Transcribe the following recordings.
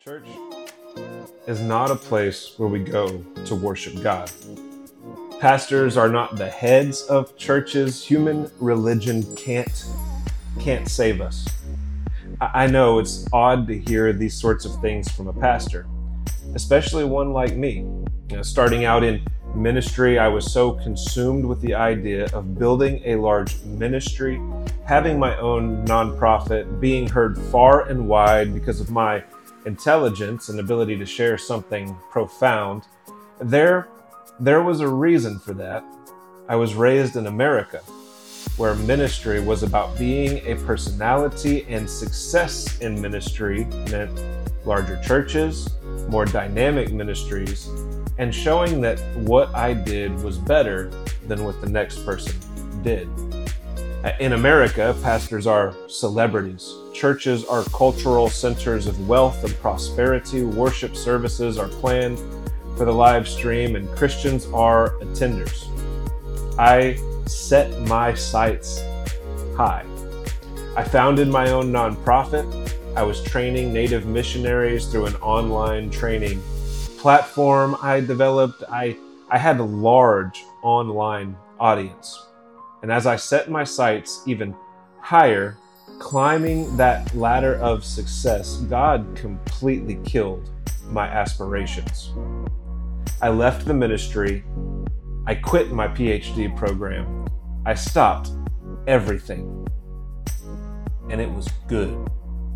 Church is not a place where we go to worship God. Pastors are not the heads of churches. Human religion can't save us. I know it's odd to hear these sorts of things from a pastor, especially one like me. Starting out in ministry, I was so consumed with the idea of building a large ministry, having my own nonprofit, being heard far and wide because of my intelligence and ability to share something profound. There was a reason for that. I was raised in America, where ministry was about being a personality, and success in ministry meant larger churches, more dynamic ministries, and showing that what I did was better than what the next person did. In America, pastors are celebrities. Churches are cultural centers of wealth and prosperity. Worship services are planned for the live stream, and Christians are attenders. I set my sights high. I founded my own nonprofit. I was training Native missionaries through an online training platform I developed. I had a large online audience. And as I set my sights even higher, climbing that ladder of success, God completely killed my aspirations. I left the ministry. I quit my PhD program. I stopped everything. And it was good.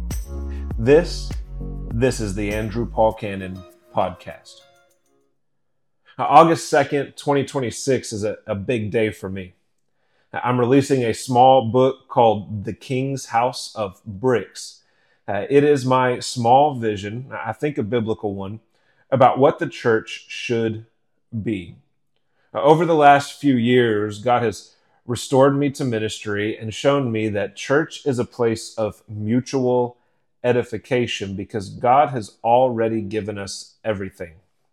This is the Andrew Paul Cannon podcast. Now, August 2nd, 2026 is a big day for me. I'm releasing a small book called The King's House of Bricks. It is my small vision, I think a biblical one, about what the church should be. Over the last few years, God has restored me to ministry and shown me that church is a place of mutual edification because God has already given us everything.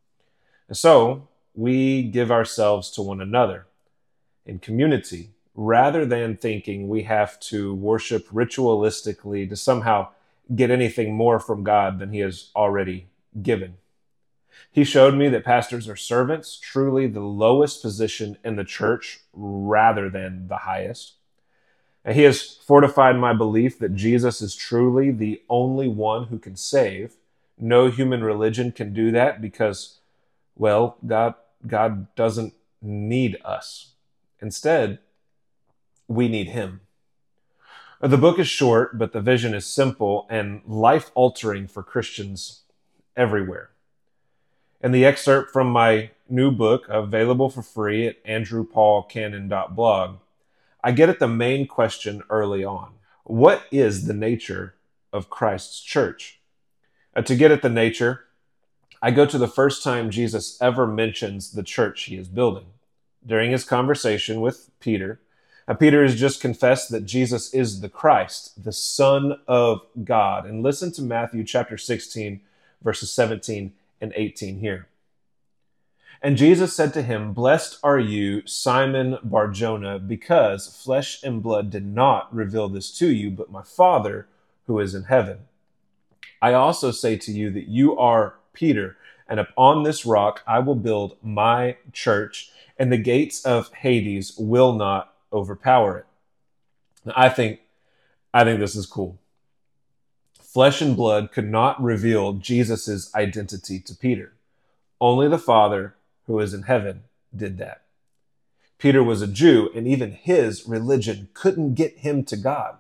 So we give ourselves to one another in community, rather than thinking we have to worship ritualistically to somehow get anything more from God than He has already given. He showed me that pastors are servants, truly the lowest position in the church rather than the highest. And He has fortified my belief that Jesus is truly the only one who can save. No human religion can do that because, well, God doesn't need us. Instead, we need Him. The book is short, but the vision is simple and life-altering for Christians everywhere. In the excerpt from my new book, available for free at andrewpaulcannon.blog, I get at the main question early on. What is the nature of Christ's church? To get at the nature, I go to the first time Jesus ever mentions the church He is building. During His conversation with Peter, Peter has just confessed that Jesus is the Christ, the Son of God. And listen to Matthew chapter 16, verses 17 and 18 here. And Jesus said to him, "Blessed are you, Simon Bar-Jonah, because flesh and blood did not reveal this to you, but my Father who is in heaven. I also say to you that you are Peter, and upon this rock I will build my church, and the gates of Hades will not overpower it." Now, I think this is cool. Flesh and blood could not reveal Jesus' identity to Peter. Only the Father who is in heaven did that. Peter was a Jew, and even his religion couldn't get him to God.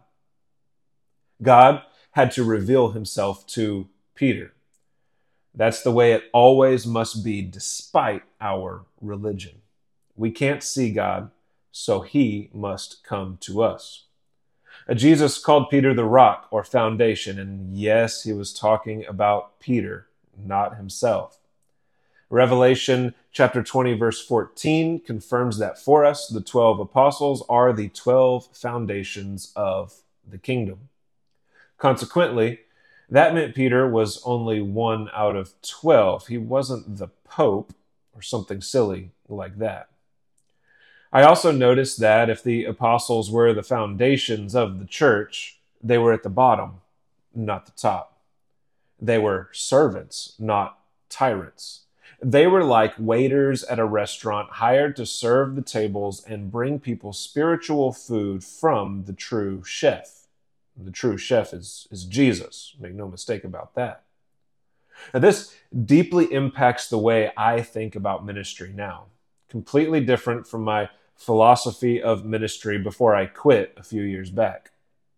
God had to reveal Himself to Peter. That's the way it always must be, despite our religion. We can't see God, so He must come to us. Jesus called Peter the rock or foundation, and yes, He was talking about Peter, not Himself. Revelation chapter 20, verse 14 confirms that for us, the 12 apostles are the 12 foundations of the kingdom. Consequently, that meant Peter was only one out of 12. He wasn't the Pope or something silly like that. I also noticed that if the apostles were the foundations of the church, they were at the bottom, not the top. They were servants, not tyrants. They were like waiters at a restaurant hired to serve the tables and bring people spiritual food from the true chef. The true chef is Jesus. Make no mistake about that. Now, this deeply impacts the way I think about ministry now. Completely different from my philosophy of ministry before I quit a few years back.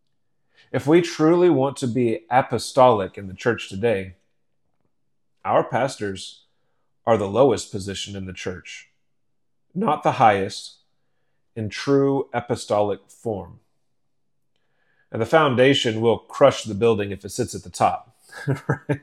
If we truly want to be apostolic in the church today, our pastors are the lowest position in the church, not the highest in true apostolic form. And the foundation will crush the building if it sits at the top. Right?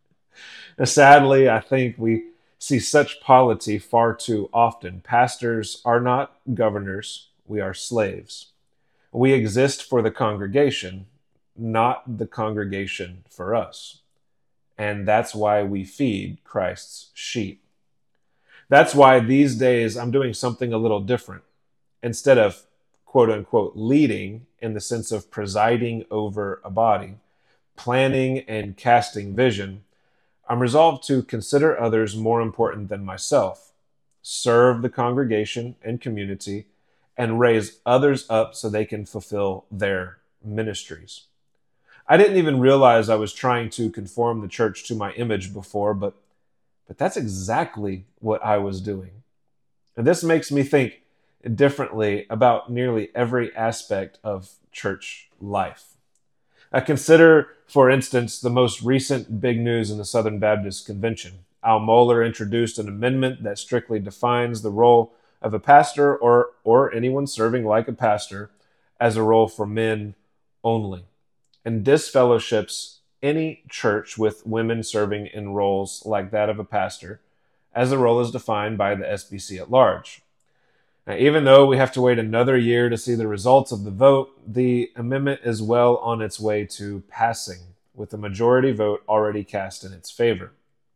And sadly, I think we see such polity far too often. Pastors are not governors, we are slaves. We exist for the congregation, not the congregation for us. And that's why we feed Christ's sheep. That's why these days I'm doing something a little different. Instead of quote unquote leading in the sense of presiding over a body, planning and casting vision, I'm resolved to consider others more important than myself, serve the congregation and community, and raise others up so they can fulfill their ministries. I didn't even realize I was trying to conform the church to my image before, but that's exactly what I was doing. And this makes me think differently about nearly every aspect of church life. Consider, for instance, the most recent big news in the Southern Baptist Convention. Al Mohler introduced an amendment that strictly defines the role of a pastor or anyone serving like a pastor as a role for men only, and disfellowships any church with women serving in roles like that of a pastor, as the role is defined by the SBC at large. Now, even though we have to wait another year to see the results of the vote, the amendment is well on its way to passing, with a majority vote already cast in its favor.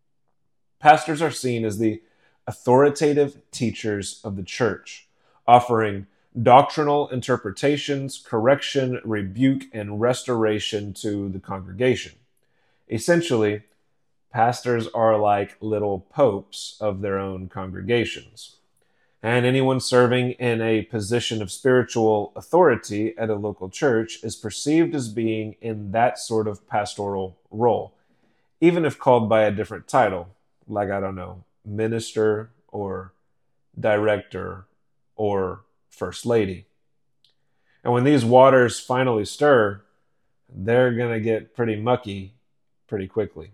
Pastors are seen as the authoritative teachers of the church, offering doctrinal interpretations, correction, rebuke, and restoration to the congregation. Essentially, pastors are like little popes of their own congregations. And anyone serving in a position of spiritual authority at a local church is perceived as being in that sort of pastoral role, even if called by a different title, like, I don't know, minister or director or first lady. And when these waters finally stir, they're going to get pretty mucky pretty quickly.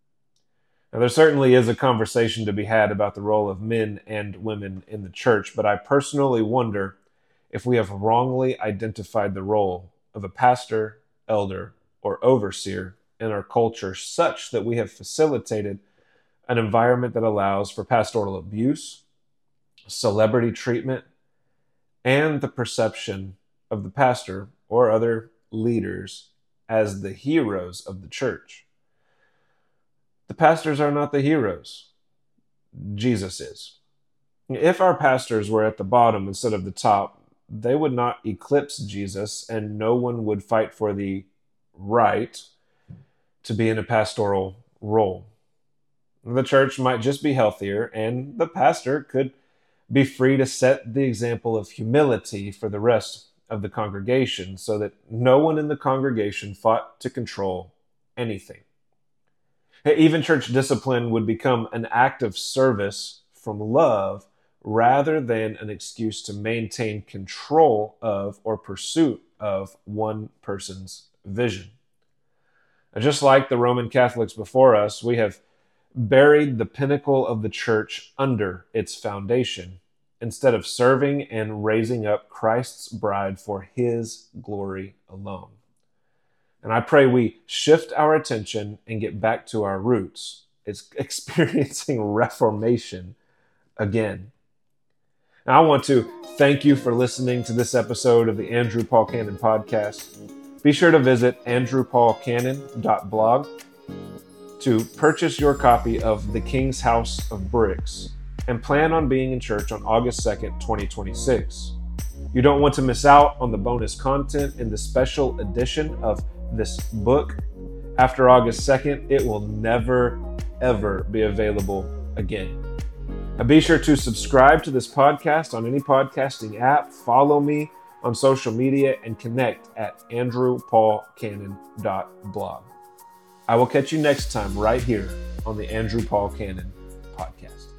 Now, there certainly is a conversation to be had about the role of men and women in the church, but I personally wonder if we have wrongly identified the role of a pastor, elder, or overseer in our culture such that we have facilitated an environment that allows for pastoral abuse, celebrity treatment, and the perception of the pastor or other leaders as the heroes of the church. The pastors are not the heroes. Jesus is. If our pastors were at the bottom instead of the top, they would not eclipse Jesus, and no one would fight for the right to be in a pastoral role. The church might just be healthier, and the pastor could be free to set the example of humility for the rest of the congregation so that no one in the congregation fought to control anything. Even church discipline would become an act of service from love rather than an excuse to maintain control of or pursuit of one person's vision. And just like the Roman Catholics before us, we have buried the pinnacle of the church under its foundation instead of serving and raising up Christ's bride for his glory alone. And I pray we shift our attention and get back to our roots. It's experiencing reformation again. Now, I want to thank you for listening to this episode of the Andrew Paul Cannon podcast. Be sure to visit andrewpaulcannon.blog to purchase your copy of The King's House of Bricks and plan on being in church on August 2nd, 2026. You don't want to miss out on the bonus content in the special edition of this book After August 2nd, it will never, ever be available again. Now be sure to subscribe to this podcast on any podcasting app, follow me on social media, and connect at andrewpaulcannon.blog. I will catch you next time right here on the Andrew Paul Cannon podcast.